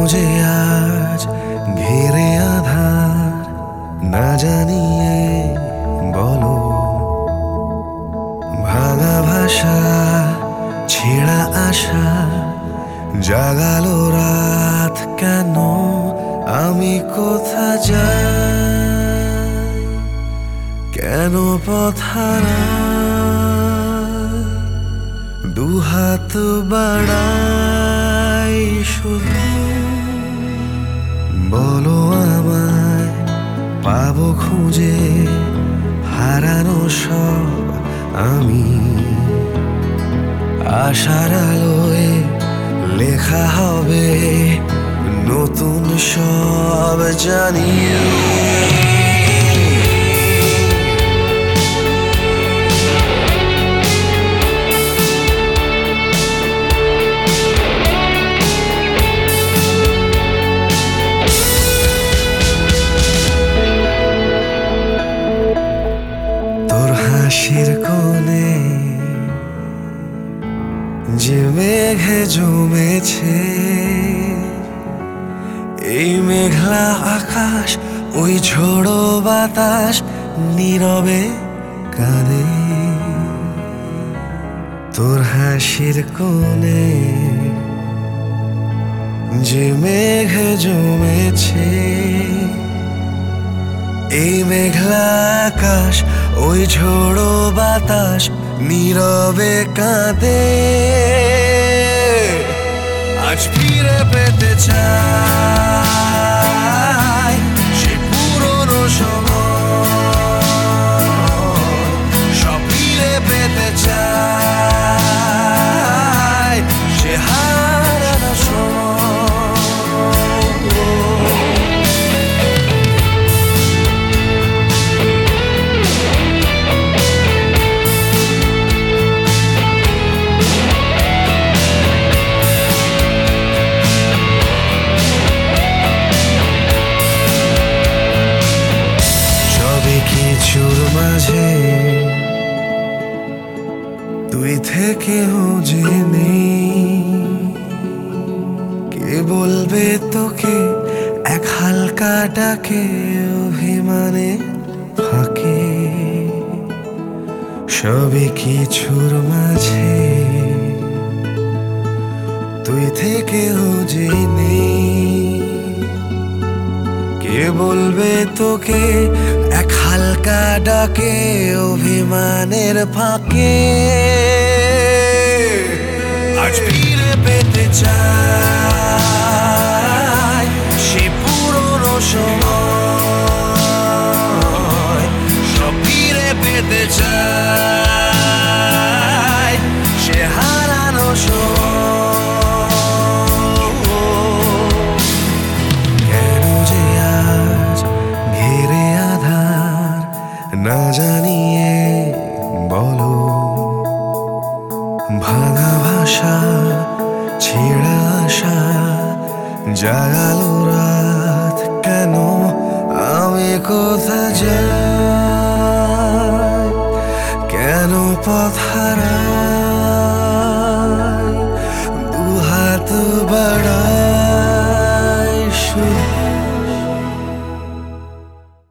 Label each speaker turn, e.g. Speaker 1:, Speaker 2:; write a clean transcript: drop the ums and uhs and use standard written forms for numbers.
Speaker 1: যে আজ ঘিরে আধার না জানিয়ে বলো, ভাঙা ভাষা ছেঁড়া আশা জাগালো রাত কেন, আমি কোথা যাই কেন পথ হারাই, দুহাত বাড়াই শুধু বলো আমায় পাবো খুঁজে হারানো সব আমি, আশার আলোয় লেখা হবে নতুন সব জানি। তোর হাসির কোণে যে মেঘে জমেছে, এই মেঘলা আকাশ ওই ঝোড়ো বাতাস নীরবে কাঁদে। তোর হাসির কোণে যে মেঘে জমেছে, এই মেঘলা আকাশ ওই ঝোড়ো বাতাস নীরবে কাঁদে। আজ ফিরে পেতে চাই সে পুরনো সময়, সব ফিরে পেতে চাই সে হারানো সময়। কিছুর মাঝে তুই থেকেও যে নেই, কে বলবে তোকে এক হালকা ডাকে অভিমানে ফাঁকে। সবই কিছুর মাঝে তুই থেকেও যে নেই, কে বলবে তোকে এক হালকা ডাকে অভিমানের ফাঁকে। আজ ফিরে পেতে চাই সে পুরনো সময়, সব ফিরে পেতে চাই সে হারানো সময়। না জানিয়ে বলো, ভাঙা ভাষা ছেঁড়া আশা জাগালো রাত কেন, আমি কোথা যাই কেন পথ হারাই, দুহাত বাড়াই।